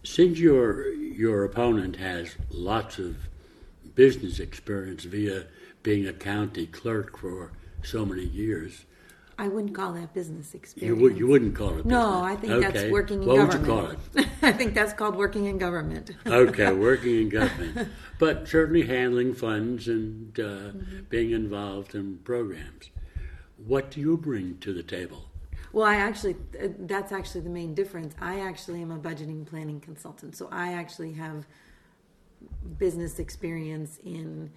Since your opponent has lots of business experience via being a county clerk for so many years, I wouldn't call that business experience. You wouldn't call it business? No, I think that's working in government. government. What would you call it? I think that's called working in government. Okay, working in government. But certainly handling funds and being involved in programs. What do you bring to the table? Well, that's actually the main difference. I actually am a budgeting planning consultant, so I actually have business experience in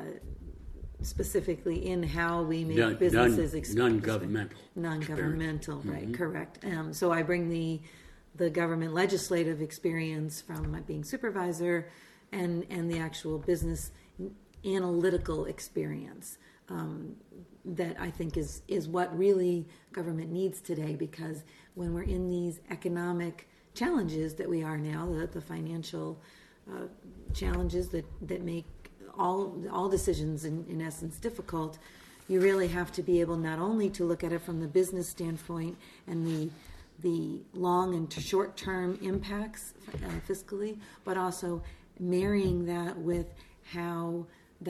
specifically in how we make businesses non-governmental. Non-governmental, right? Mm-hmm. Correct. So I bring the government legislative experience from my being supervisor, and the actual business analytical experience that I think is what really government needs today. Because when we're in these economic challenges that we are now, the financial challenges that make all decisions in essence difficult, you really have to be able not only to look at it from the business standpoint and the long and short-term impacts fiscally, but also marrying that with how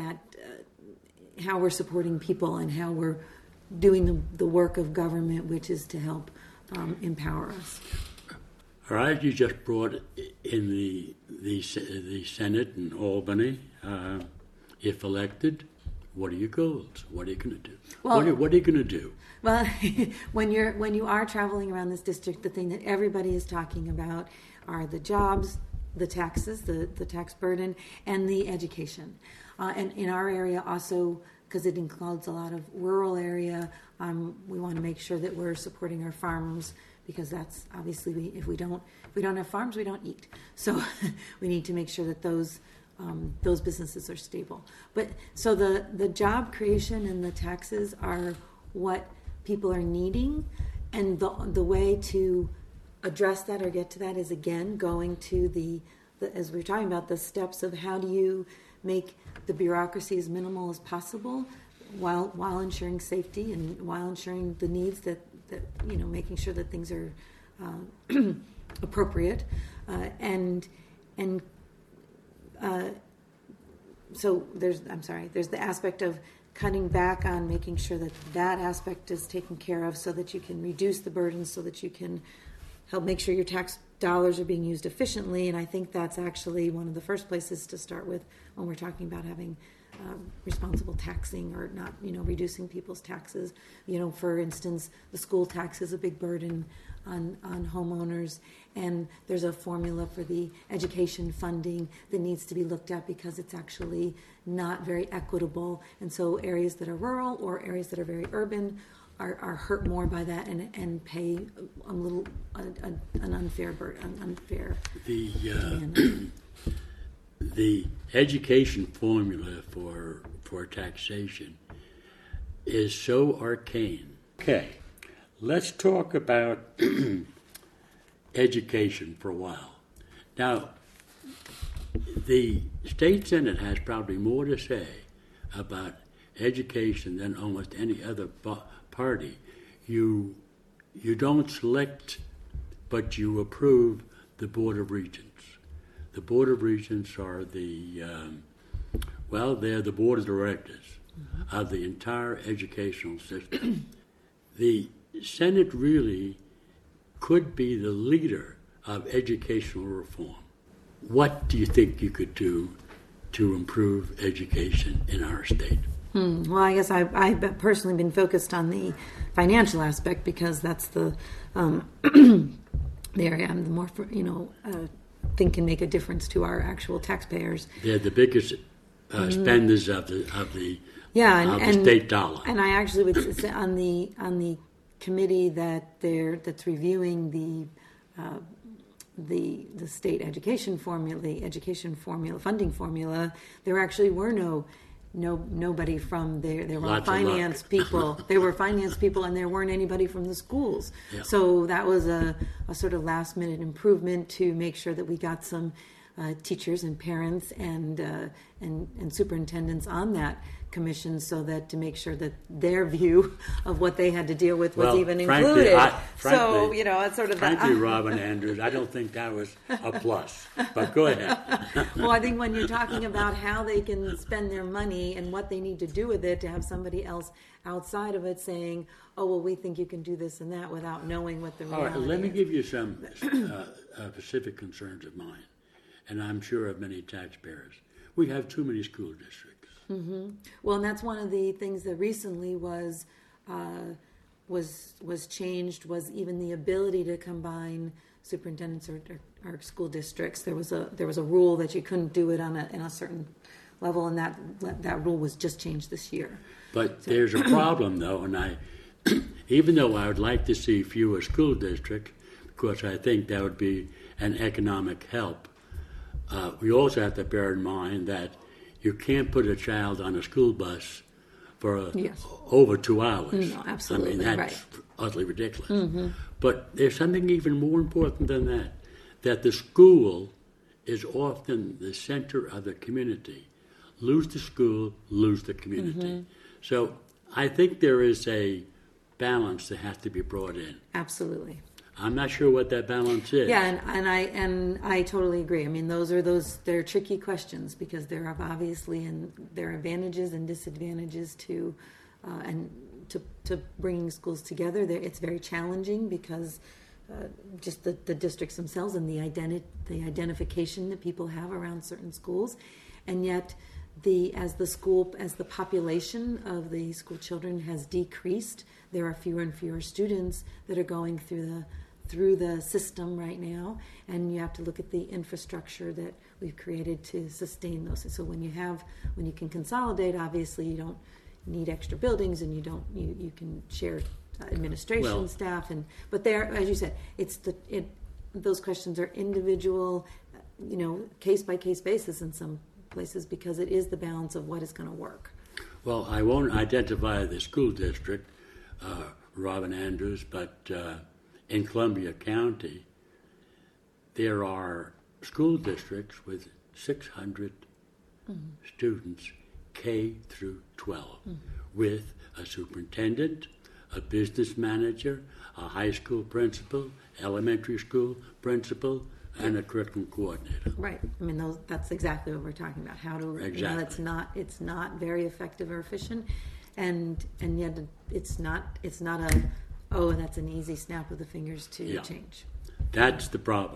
we're supporting people and how we're doing the work of government, which is to help empower us. All right, you just brought in the Senate in Albany. If elected, what are your goals? What are you going to do? Well, what are you going to do? Well, when you are traveling around this district, the thing that everybody is talking about are the jobs, the taxes, the tax burden, and the education. And in our area also, because it includes a lot of rural area, we want to make sure that we're supporting our farms, because that's obviously if we don't have farms, we don't eat. So we need to make sure that those businesses are stable. But so the job creation and the taxes are what people are needing, and the way to address that or get to that is again going to the as we were talking about, the steps of how do you make the bureaucracy as minimal as possible while ensuring safety and while ensuring the needs that making sure that things are appropriate so there's the aspect of cutting back on making sure that aspect is taken care of so that you can reduce the burden, so that you can help make sure your tax dollars are being used efficiently. And I think that's actually one of the first places to start with when we're talking about having responsible taxing or not, reducing people's taxes. For instance, the school tax is a big burden on homeowners, and there's a formula for the education funding that needs to be looked at because it's actually not very equitable. And so areas that are rural or areas that are very urban are hurt more by that and pay an unfair burden, The education formula for taxation is so arcane. Okay, let's talk about education for a while. Now, the state Senate has probably more to say about education than almost any other party. You don't select, but you approve the Board of Regents. The Board of Regents are they're the board of directors of the entire educational system. The Senate really could be the leader of educational reform. What do you think you could do to improve education in our state? Well, I guess I've personally been focused on the financial aspect because that's the area I'm the more think can make a difference to our actual taxpayers. They're the biggest spenders of the state dollar. And I actually would say on the committee that's reviewing the state education formula, the education formula funding formula, there actually were nobody from there. There were finance people. There were finance people, and there weren't anybody from the schools. Yeah. So that was a sort of last minute improvement to make sure that we got some teachers and parents and superintendents on that commission, so that to make sure that their view of what they had to deal with was even included. So it's sort of frankly, Robin Andrews, I don't think that was a plus. But go ahead. Well, I think when you're talking about how they can spend their money and what they need to do with it, to have somebody else outside of it saying, "Oh, well, we think you can do this and that," without knowing what the reality All right, let me is. give you some specific concerns of mine, and I'm sure of many taxpayers. We have too many school districts. Well, and that's one of the things that recently was changed, was even the ability to combine superintendents or school districts. There was a rule that you couldn't do it in a certain level, and that rule was just changed this year. But there's a problem, though, and even though I would like to see fewer school districts, because I think that would be an economic help, we also have to bear in mind that you can't put a child on a school bus for over 2 hours. No, absolutely. I mean, that's utterly ridiculous. But there's something even more important than that the school is often the center of the community. Lose the school, lose the community. So I think there is a balance that has to be brought in. Absolutely. I'm not sure what that balance is. Yeah, and I totally agree. I mean, they're tricky questions, because there are obviously there are advantages and disadvantages to bringing schools together. It's very challenging because just the districts themselves and the identification that people have around certain schools, and yet as the population of the school children has decreased, there are fewer and fewer students that are going through the system right now, and you have to look at the infrastructure that we've created to sustain those. So when you can consolidate, obviously you don't need extra buildings, and you can share administration staff, but there, as you said, those questions are individual, case by case basis in some places, because it is the balance of what is going to work. Well, I won't identify the school district, Robin Andrews, but in Columbia County, there are school districts with 600 students, K through 12, with a superintendent, a business manager, a high school principal, elementary school principal, and a curriculum coordinator. Right. I mean, that's exactly what we're talking about. How to it's not very effective or efficient, and yet it's not that's an easy snap of the fingers to change. That's the problem.